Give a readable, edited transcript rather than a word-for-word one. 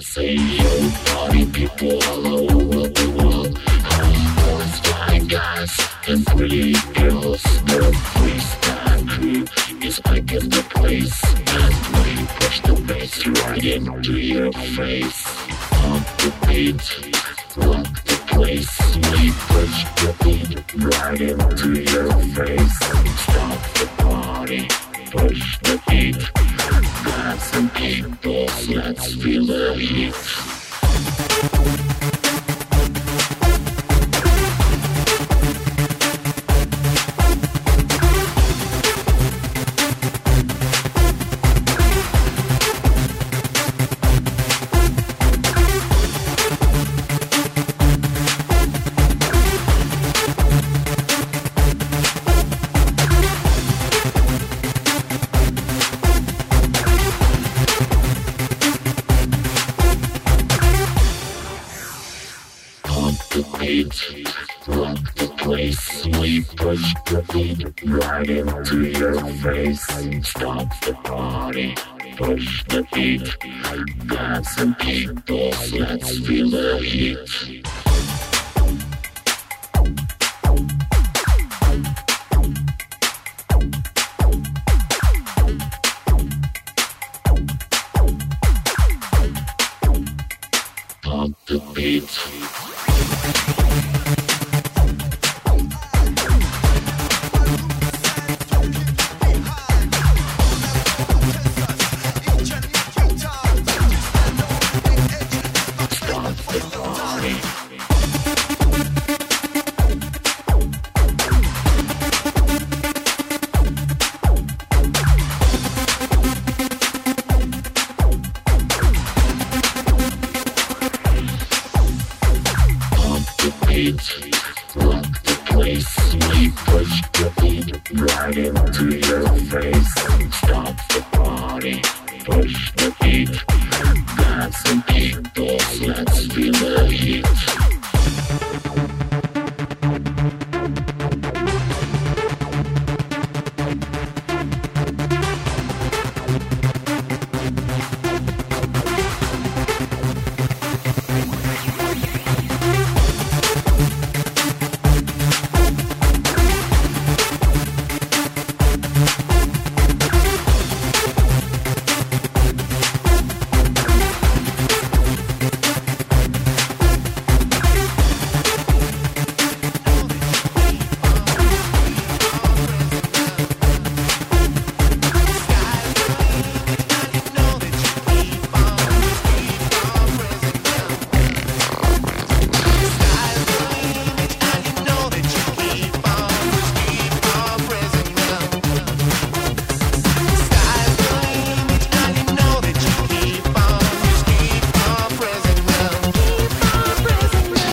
say yo, party people all over the world. Boys, flying guys, and pretty girls. The freestyle crew is back in the place. And we push the bass right into your face. On the beat, rock the place. We push the beat right into your face. Stop the party, push the beat. Dance and people, let's feel the heat. Rock the place, we push the beat right into your face. Stop the party, push the beat. Dance and people, let's feel the heat. Pump the beat. Rock the place, we push the beat right into your